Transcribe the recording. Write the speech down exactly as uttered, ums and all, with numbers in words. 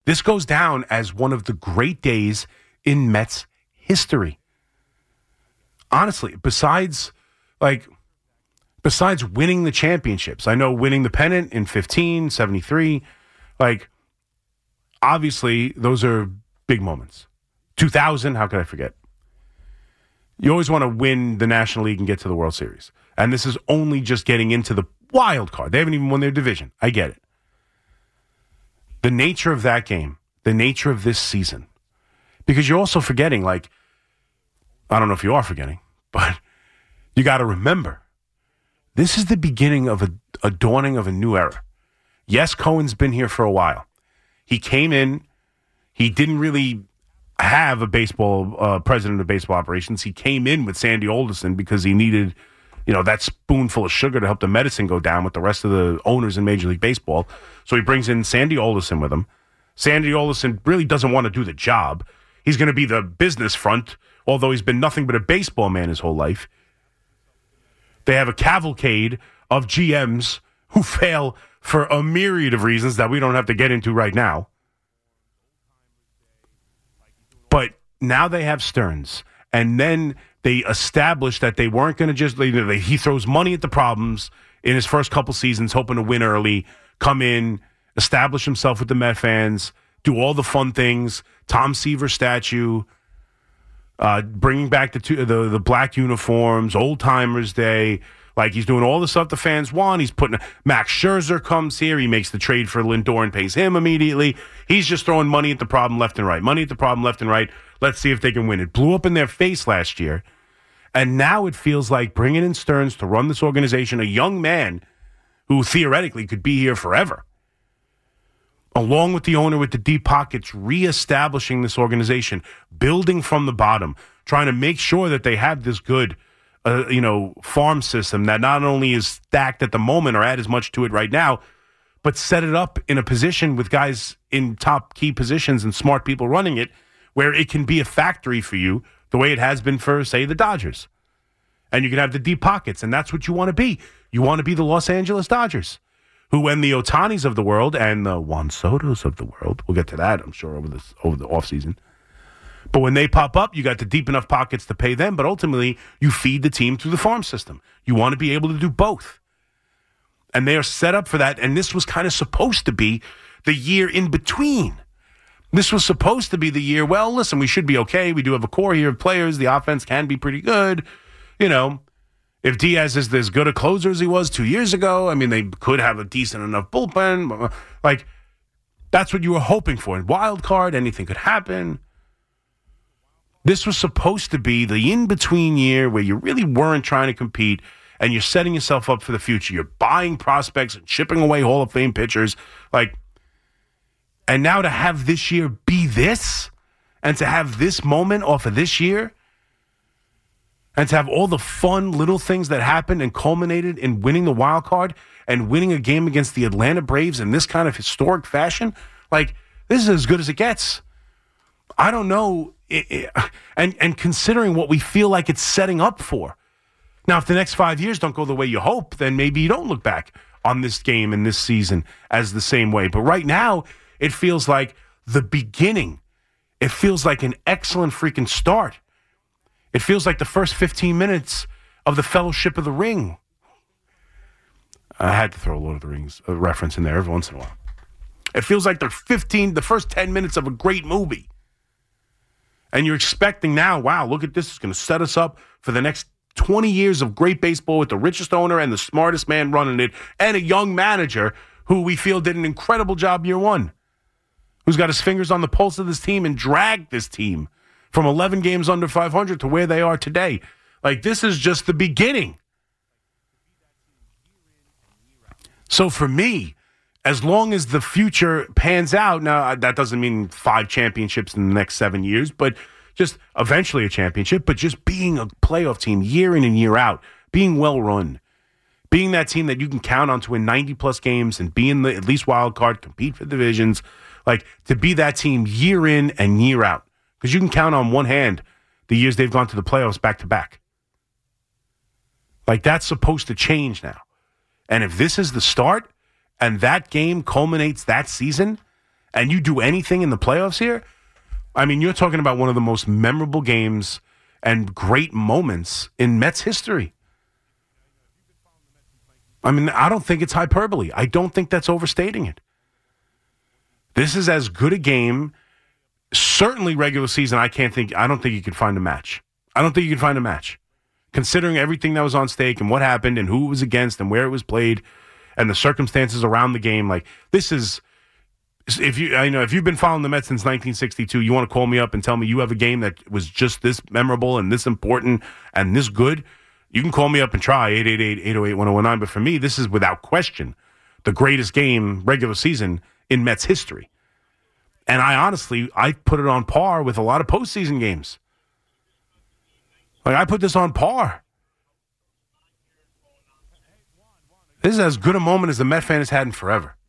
This goes down as one of the great days in Mets history. Honestly, besides, like, besides winning the championships, I know winning the pennant in fifteen, seventy-three, like, obviously, those are big moments. two thousand, how could I forget? You always want to win the National League and get to the World Series. And this is only just getting into the wild card. They haven't even won their division. I get it. The nature of that game, the nature of this season, because you're also forgetting, like, I don't know if you are forgetting, but you got to remember, this is the beginning of a, a dawning of a new era. Yes, Cohen's been here for a while. He came in, he didn't really have a baseball uh, president of baseball operations. He came in with Sandy Alderson because he needed, you know, that spoonful of sugar to help the medicine go down with the rest of the owners in Major League Baseball. So he brings in Sandy Alderson with him. Sandy Alderson really doesn't want to do the job. He's going to be the business front, although he's been nothing but a baseball man his whole life. They have a cavalcade of G Ms who fail for a myriad of reasons that we don't have to get into right now. But now they have Stearns, and then they established that they weren't going to just, you know, they, he throws money at the problems in his first couple seasons, hoping to win early, come in, establish himself with the Met fans, do all the fun things, Tom Seaver statue, uh, bringing back the, two, the the black uniforms, Old Timers Day. Like, he's doing all the stuff the fans want. He's putting, Max Scherzer comes here. He makes the trade for Lindor and pays him immediately. He's just throwing money at the problem left and right. Money at the problem left and right. Let's see if they can win. It blew up in their face last year. And now it feels like bringing in Stearns to run this organization, a young man who theoretically could be here forever, along with the owner with the deep pockets, reestablishing this organization, building from the bottom, trying to make sure that they have this good Uh, you know, farm system that not only is stacked at the moment or add as much to it right now, but set it up in a position with guys in top key positions and smart people running it where it can be a factory for you the way it has been for, say, the Dodgers. And you can have the deep pockets, and that's what you want to be. You want to be the Los Angeles Dodgers, who, when the Otanis of the world and the Juan Sotos of the world, we'll get to that, I'm sure, over, this, over the offseason, but when they pop up, you got the deep enough pockets to pay them, but ultimately you feed the team through the farm system. You want to be able to do both. And they are set up for that, and this was kind of supposed to be the year in between. This was supposed to be the year, well, listen, we should be okay. We do have a core here of players. The offense can be pretty good. You know, if Diaz is as good a closer as he was two years ago, I mean, they could have a decent enough bullpen. Like, that's what you were hoping for. In wild card, anything could happen. This was supposed to be the in-between year where you really weren't trying to compete and you're setting yourself up for the future. You're buying prospects and chipping away Hall of Fame pitchers. Like, and now to have this year be this and to have this moment off of this year and to have all the fun little things that happened and culminated in winning the wild card and winning a game against the Atlanta Braves in this kind of historic fashion, like, this is as good as it gets. I don't know. It, it, and and considering what we feel like it's setting up for. Now, if the next five years don't go the way you hope, then maybe you don't look back on this game and this season as the same way. But right now, it feels like the beginning. It feels like an excellent freaking start. It feels like the first fifteen minutes of the Fellowship of the Ring. I had to throw a Lord of the Rings uh, reference in there every once in a while. It feels like the fifteen, the first ten minutes of a great movie. And you're expecting now, wow, look at this. It's going to set us up for the next twenty years of great baseball with the richest owner and the smartest man running it and a young manager who we feel did an incredible job year one, who's got his fingers on the pulse of this team and dragged this team from eleven games under five hundred to where they are today. Like, this is just the beginning. So for me, as long as the future pans out, now that doesn't mean five championships in the next seven years, but just eventually a championship, but just being a playoff team year in and year out, being well run, being that team that you can count on to win ninety plus games and be in the at least wild card, compete for divisions, like to be that team year in and year out. Because you can count on one hand the years they've gone to the playoffs back to back. Like, that's supposed to change now. And if this is the start, and that game culminates that season, and you do anything in the playoffs here, I mean, you're talking about one of the most memorable games and great moments in Mets history. I mean, I don't think it's hyperbole. I don't think that's overstating it. This is as good a game, certainly regular season, I can't think, I don't think you could find a match. I don't think you could find a match. Considering everything that was on stake and what happened and who it was against and where it was played and the circumstances around the game, like, this is, if you, I know, if you've been following the Mets since nineteen sixty-two, you want to call me up and tell me you have a game that was just this memorable and this important and this good, you can call me up and try eight eight eight, eight oh eight, one oh one nine. But for me, this is without question the greatest game regular season in Mets history. And I honestly, I put it on par with a lot of postseason games. Like, I put this on par. This is as good a moment as the Met fan has had in forever.